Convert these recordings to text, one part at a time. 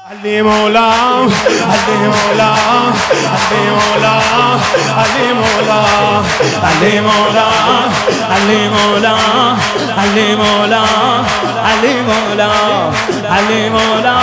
علی مولا علی مولا علی مولا علی مولا علی مولا علی مولا علی مولا علی مولا علی مولا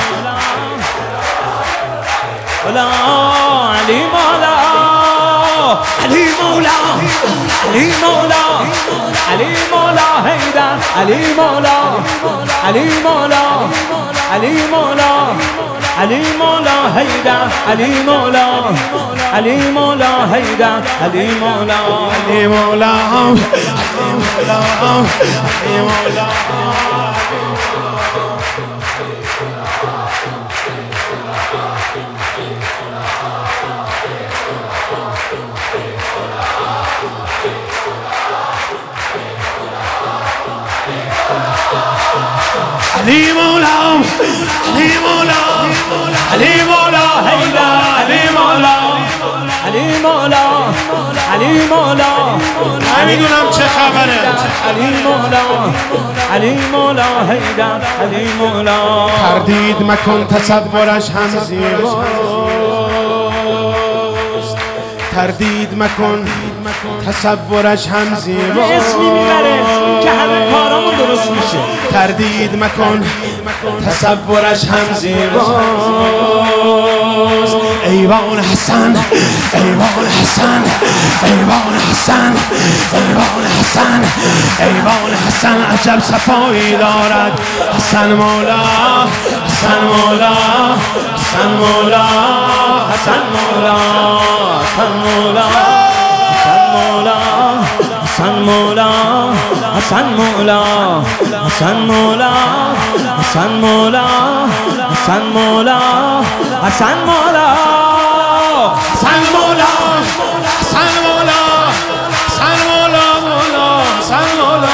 علی مولا علی مولا علی مولا علی مولا حیدر علی مولا علی مولا علی مولا علی مولا حیدر علی مولا علی مولا حیدر علی مولا علی مولا علی مولا علی مولا علی مولا علی مولا حیدر علی مولا علی مولا علی مولا نمیدونم چه خبره علی مولا علی مولا حیدر علی مولا تردید مکن تصورش هم زیباست تردید مکن تصورش هم زیباست اسمی میبره که همه کارامون درست میشه تردید مکن تصورش هم زیباست ایوان حسن ایوان حسن ایوان حسن ایوان حسن ایوان حسن عجب صفایی دارد حسن مولا حسن مولا حسن مولا حسن مولا حسن مولا حسن مولا حسن مولا حسن مولا حسن مولا حسن مولا حسن مولا حسن مولا حسن مولا حسن مولا مولا حسن مولا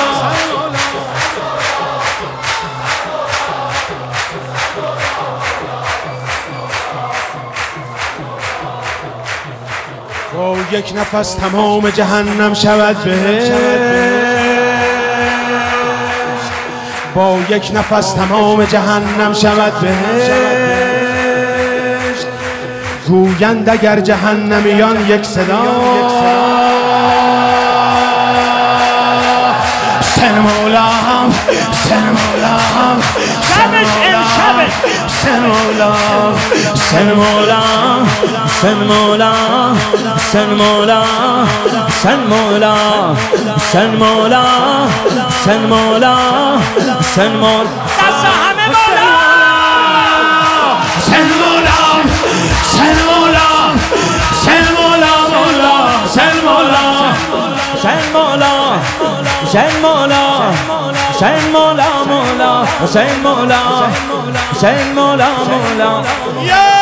با یک نفس تمام جهنم شود بهشت با یک نفس تمام جهنم شود بهشت گویند اگر جهنمیان یک صدا سن مولا سن مولا سن مولا سن مولا سن مولا سن مولا سن مولا سن مولا سن مولا سن مولا دست همه مولا سن مولا سن مولا سن مولا مولا سن مولا سن مولا سن مولا سن مولا مولا سن مولا سن مولا مولا